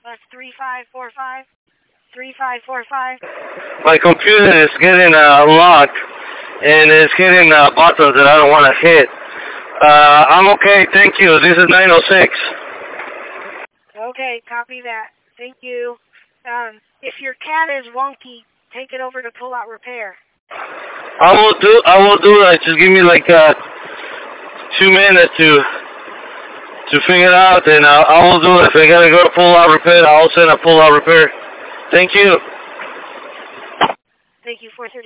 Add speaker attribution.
Speaker 1: That's 3545. 3545.
Speaker 2: My computer is getting locked, and it's hitting buttons that I don't want to hit. I'm okay, thank you. This is 906.
Speaker 1: Okay, copy that. Thank you. If your cat is wonky, take it over to Pull Out Repair.
Speaker 2: I will do that. Just give me like 2 minutes to figure it out, and I will do it. If I gotta go to Pull Out Repair, I'll send a Pull Out Repair. Thank you.
Speaker 1: Thank you, 430.